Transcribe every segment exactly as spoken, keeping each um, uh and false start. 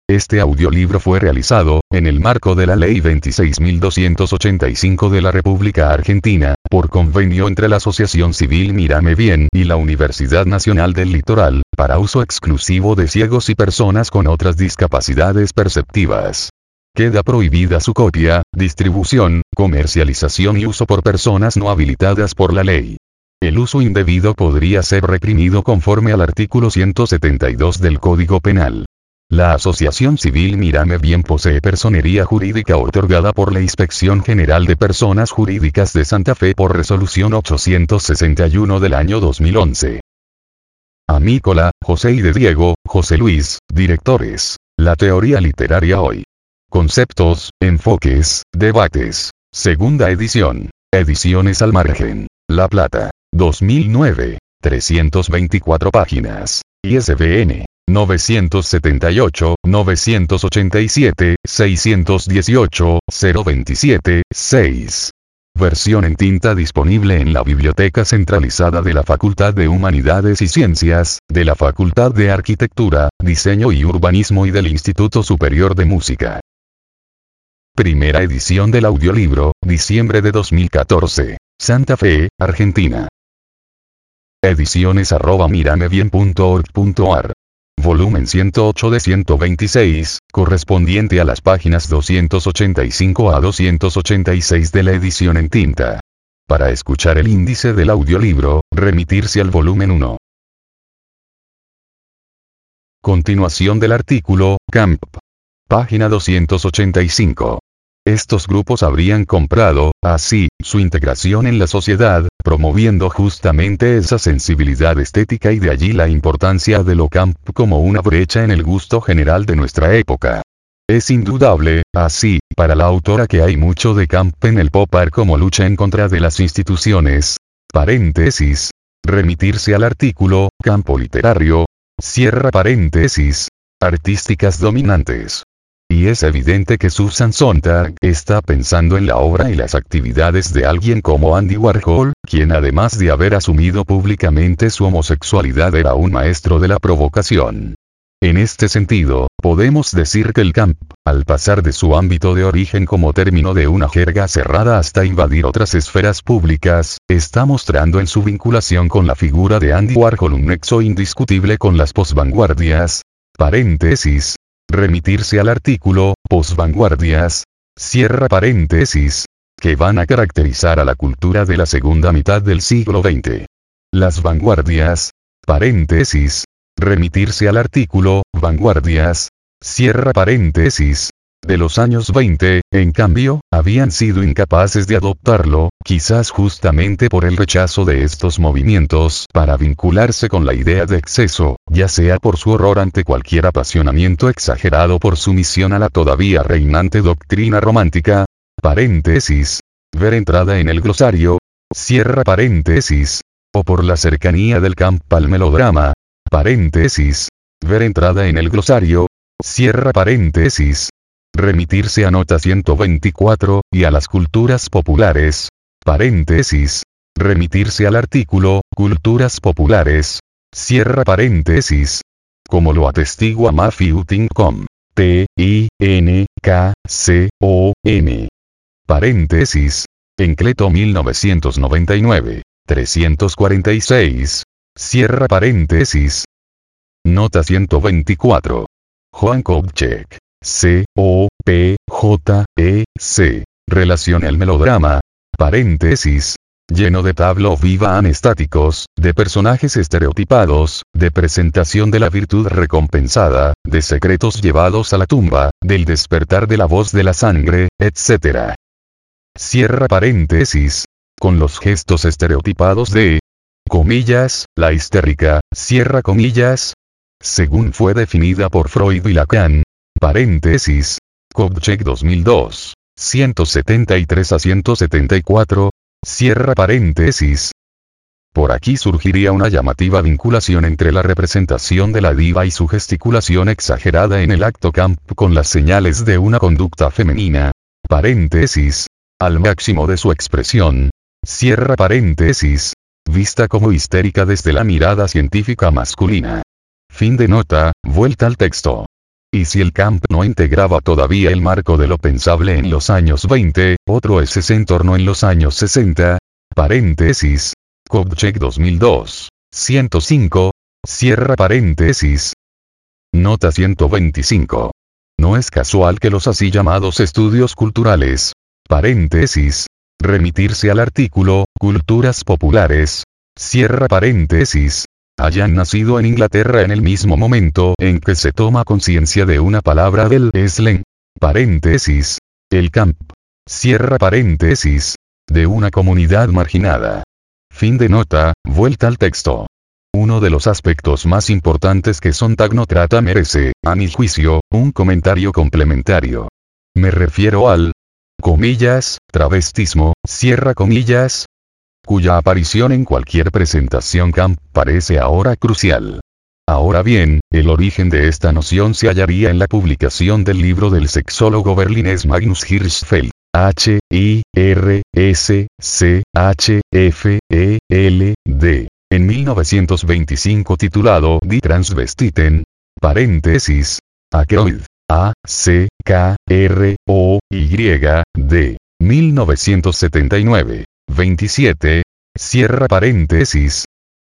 Este audiolibro fue realizado, en el marco de la Ley veintiséis mil doscientos ochenta y cinco de la República Argentina, por convenio entre la Asociación Civil Mírame Bien y la Universidad Nacional del Litoral, para uso exclusivo de ciegos y personas con otras discapacidades perceptivas. Queda prohibida su copia, distribución, comercialización y uso por personas no habilitadas por la ley. El uso indebido podría ser reprimido conforme al artículo ciento setenta y dos del Código Penal. La Asociación Civil Mírame Bien posee personería jurídica otorgada por la Inspección General de Personas Jurídicas de Santa Fe por resolución ochocientos sesenta y uno del año dos mil once. Amícola, José y de Diego, José Luis, directores. La teoría literaria hoy. Conceptos, enfoques, debates. Segunda edición. Ediciones al margen. La Plata. dos mil nueve. trescientas veinticuatro páginas. I S B N. novecientos setenta y ocho, novecientos ochenta y siete, seiscientos dieciocho, cero veintisiete, seis. Versión en tinta disponible en la Biblioteca Centralizada de la Facultad de Humanidades y Ciencias, de la Facultad de Arquitectura, Diseño y Urbanismo y del Instituto Superior de Música. Primera edición del audiolibro, diciembre de dos mil catorce. Santa Fe, Argentina. Ediciones arroba miramebien punto org punto ar. Volumen ciento ocho de ciento veintiséis, correspondiente a las páginas doscientos ochenta y cinco a doscientos ochenta y seis de la edición en tinta. Para escuchar el índice del audiolibro, remitirse al volumen uno. Continuación del artículo, Camp. Página doscientos ochenta y cinco. Estos grupos habrían comprado, así, su integración en la sociedad, promoviendo justamente esa sensibilidad estética y de allí la importancia de lo camp como una brecha en el gusto general de nuestra época. Es indudable, así, para la autora que hay mucho de camp en el pop art como lucha en contra de las instituciones. Paréntesis. Remitirse al artículo, campo literario. Cierra paréntesis. Artísticas dominantes. Y es evidente que Susan Sontag está pensando en la obra y las actividades de alguien como Andy Warhol, quien además de haber asumido públicamente su homosexualidad era un maestro de la provocación. En este sentido, podemos decir que el camp, al pasar de su ámbito de origen como término de una jerga cerrada hasta invadir otras esferas públicas, está mostrando en su vinculación con la figura de Andy Warhol un nexo indiscutible con las posvanguardias. Paréntesis. Remitirse al artículo, posvanguardias. Cierra paréntesis. Que van a caracterizar a la cultura de la segunda mitad del siglo veinte. Las vanguardias. Paréntesis. Remitirse al artículo, vanguardias. Cierra paréntesis. De los años veinte, en cambio, habían sido incapaces de adoptarlo, quizás justamente por el rechazo de estos movimientos para vincularse con la idea de exceso, ya sea por su horror ante cualquier apasionamiento exagerado por sumisión a la todavía reinante doctrina romántica. Paréntesis. Ver entrada en el glosario. Cierra paréntesis. O por la cercanía del camp al melodrama. Paréntesis. Ver entrada en el glosario. Cierra paréntesis. Remitirse a nota ciento veinticuatro, y a las culturas populares. Paréntesis. Remitirse al artículo, culturas populares. Cierra paréntesis. Como lo atestigua Matthew Tinkham. T, I, N, K, C, O, M. Paréntesis. Encleto mil novecientos noventa y nueve. trescientos cuarenta y seis. Cierra paréntesis. Nota ciento veinticuatro. Joan Kovtchek. C, O, P, J, E, C. Relación al melodrama. Paréntesis. Lleno de tableau vivant estáticos, de personajes estereotipados, de presentación de la virtud recompensada, de secretos llevados a la tumba, del despertar de la voz de la sangre, etcétera. Cierra paréntesis. Con los gestos estereotipados de, comillas, la histérica, cierra comillas. Según fue definida por Freud y Lacan. Paréntesis. Kovtchek dos mil dos. ciento setenta y tres a ciento setenta y cuatro. Cierra paréntesis. Por aquí surgiría una llamativa vinculación entre la representación de la diva y su gesticulación exagerada en el acto camp con las señales de una conducta femenina. Paréntesis. Al máximo de su expresión. Cierra paréntesis. Vista como histérica desde la mirada científica masculina. Fin de nota, vuelta al texto. Y si el camp no integraba todavía el marco de lo pensable en los años veinte, otro es ese entorno en los años sesenta. Paréntesis. Kovtchek dos mil dos. ciento cinco. Cierra paréntesis. Nota ciento veinticinco. No es casual que los así llamados estudios culturales, paréntesis, remitirse al artículo, culturas populares, cierra paréntesis, hayan nacido en Inglaterra en el mismo momento en que se toma conciencia de una palabra del slang, paréntesis, el camp, cierra paréntesis, de una comunidad marginada. Fin de nota, vuelta al texto. Uno de los aspectos más importantes que Sontag no trata merece, a mi juicio, un comentario complementario. Me refiero al, comillas, travestismo, cierra comillas, cuya aparición en cualquier presentación camp parece ahora crucial. Ahora bien, el origen de esta noción se hallaría en la publicación del libro del sexólogo berlinés Magnus Hirschfeld, H I R S C H F E L D, en mil novecientos veinticinco titulado Die Transvestiten, paréntesis, Ackroyd, A C K R O Y D, mil novecientos setenta y nueve, veintisiete, cierra paréntesis.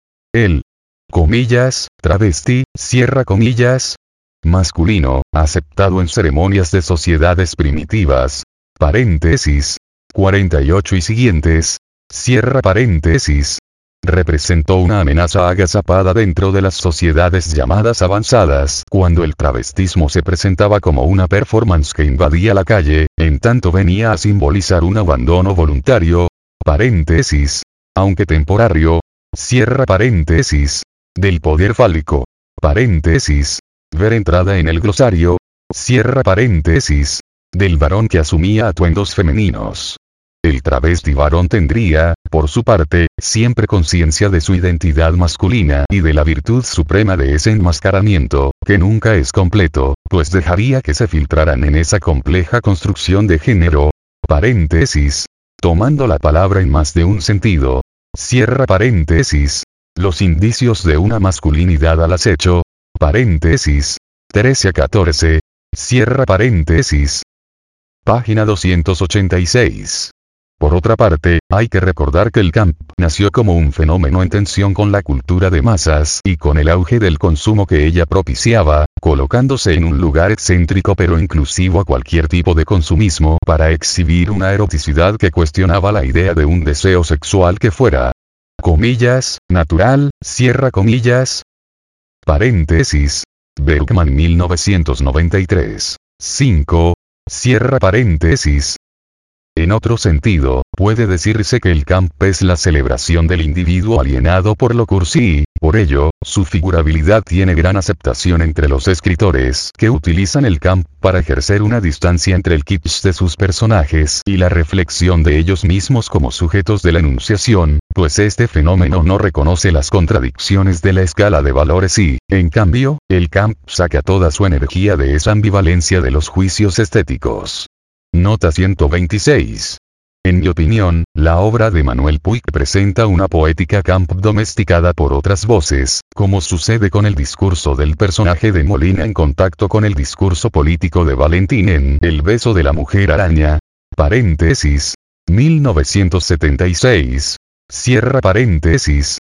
El, comillas, travesti, cierra comillas, masculino, aceptado en ceremonias de sociedades primitivas, paréntesis, cuarenta y ocho y siguientes, cierra paréntesis, representó una amenaza agazapada dentro de las sociedades llamadas avanzadas cuando el travestismo se presentaba como una performance que invadía la calle, en tanto venía a simbolizar un abandono voluntario, paréntesis, aunque temporario, cierra paréntesis, del poder fálico, paréntesis, ver entrada en el glosario, cierra paréntesis, del varón que asumía atuendos femeninos. El travesti varón tendría, por su parte, siempre conciencia de su identidad masculina y de la virtud suprema de ese enmascaramiento, que nunca es completo, pues dejaría que se filtraran en esa compleja construcción de género, paréntesis, tomando la palabra en más de un sentido, cierra paréntesis, los indicios de una masculinidad al acecho, paréntesis, trece a catorce, cierra paréntesis. Página doscientos ochenta y seis. Por otra parte, hay que recordar que el camp nació como un fenómeno en tensión con la cultura de masas y con el auge del consumo que ella propiciaba, colocándose en un lugar excéntrico pero inclusivo a cualquier tipo de consumismo para exhibir una eroticidad que cuestionaba la idea de un deseo sexual que fuera, comillas, natural, cierra comillas, paréntesis, Bergman mil novecientos noventa y tres, cinco, cierra paréntesis. En otro sentido, puede decirse que el camp es la celebración del individuo alienado por lo cursi, por ello, su figurabilidad tiene gran aceptación entre los escritores que utilizan el camp para ejercer una distancia entre el kitsch de sus personajes y la reflexión de ellos mismos como sujetos de la enunciación, pues este fenómeno no reconoce las contradicciones de la escala de valores y, en cambio, el camp saca toda su energía de esa ambivalencia de los juicios estéticos. Nota ciento veintiséis. En mi opinión, la obra de Manuel Puig presenta una poética camp domesticada por otras voces, como sucede con el discurso del personaje de Molina en contacto con el discurso político de Valentín en El beso de la mujer araña, paréntesis, mil novecientos setenta y seis, cierra paréntesis.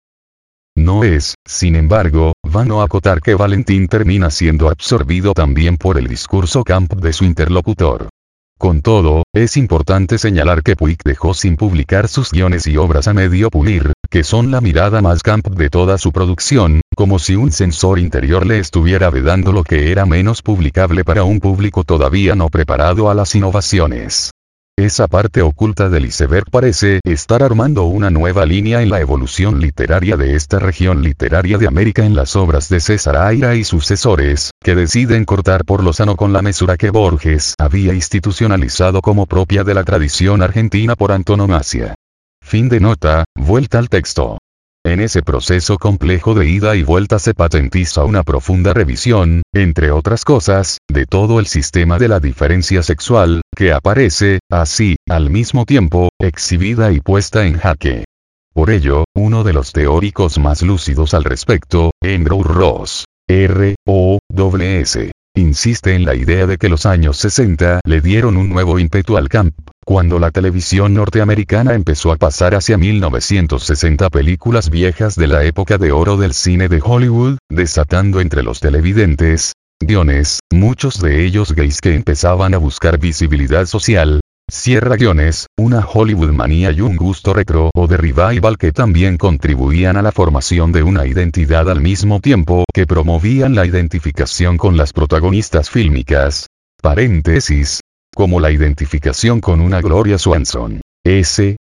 No es, sin embargo, vano acotar que Valentín termina siendo absorbido también por el discurso camp de su interlocutor. Con todo, es importante señalar que Puig dejó sin publicar sus guiones y obras a medio pulir, que son la mirada más camp de toda su producción, como si un censor interior le estuviera vedando lo que era menos publicable para un público todavía no preparado a las innovaciones. Esa parte oculta del iceberg parece estar armando una nueva línea en la evolución literaria de esta región literaria de América en las obras de César Aira y sucesores, que deciden cortar por lo sano con la mesura que Borges había institucionalizado como propia de la tradición argentina por antonomasia. Fin de nota, vuelta al texto. En ese proceso complejo de ida y vuelta se patentiza una profunda revisión, entre otras cosas, de todo el sistema de la diferencia sexual, que aparece, así, al mismo tiempo, exhibida y puesta en jaque. Por ello, uno de los teóricos más lúcidos al respecto, Andrew Ross, R O S S insiste en la idea de que los años sesenta le dieron un nuevo ímpetu al camp, cuando la televisión norteamericana empezó a pasar hacia mil novecientos sesenta películas viejas de la época de oro del cine de Hollywood, desatando entre los televidentes, guiones, muchos de ellos gays que empezaban a buscar visibilidad social. Cierra guiones, una Hollywood manía y un gusto retro o de revival que también contribuían a la formación de una identidad al mismo tiempo que promovían la identificación con las protagonistas fílmicas. Paréntesis. Como la identificación con una Gloria Swanson. S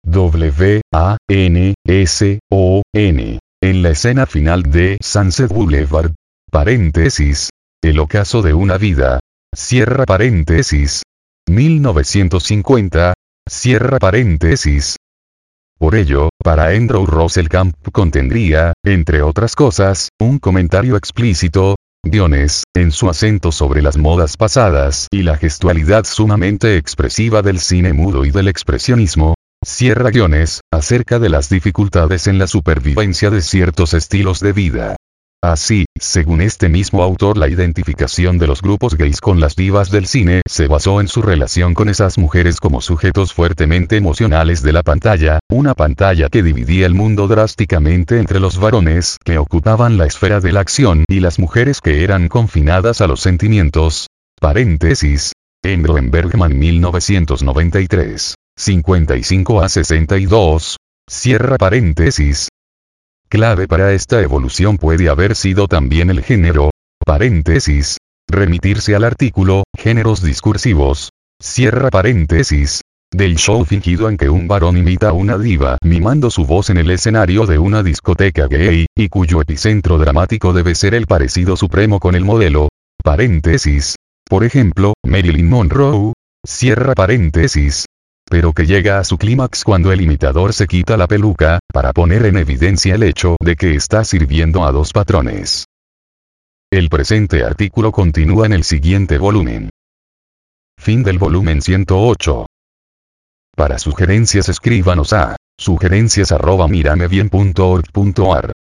W A N S O N. En la escena final de Sunset Boulevard. Paréntesis. El ocaso de una vida. Cierra paréntesis. mil novecientos cincuenta, cierra paréntesis. Por ello, para Andrew Ross el camp contendría, entre otras cosas, un comentario explícito, guiones, en su acento sobre las modas pasadas y la gestualidad sumamente expresiva del cine mudo y del expresionismo, cierra guiones, acerca de las dificultades en la supervivencia de ciertos estilos de vida. Así, según este mismo autor, la identificación de los grupos gays con las divas del cine se basó en su relación con esas mujeres como sujetos fuertemente emocionales de la pantalla, una pantalla que dividía el mundo drásticamente entre los varones que ocupaban la esfera de la acción y las mujeres que eran confinadas a los sentimientos. Paréntesis. Engel en Bergman mil novecientos noventa y tres, cincuenta y cinco a sesenta y dos. Cierra paréntesis. Clave para esta evolución puede haber sido también el género, paréntesis, remitirse al artículo, géneros discursivos, cierra paréntesis, del show fingido en que un varón imita a una diva mimando su voz en el escenario de una discoteca gay, y cuyo epicentro dramático debe ser el parecido supremo con el modelo, paréntesis, por ejemplo, Marilyn Monroe, cierra paréntesis, pero que llega a su clímax cuando el imitador se quita la peluca, para poner en evidencia el hecho de que está sirviendo a dos patrones. El presente artículo continúa en el siguiente volumen. Fin del volumen ciento ocho. Para sugerencias escríbanos a sugerencias arroba miramebien punto org punto ar.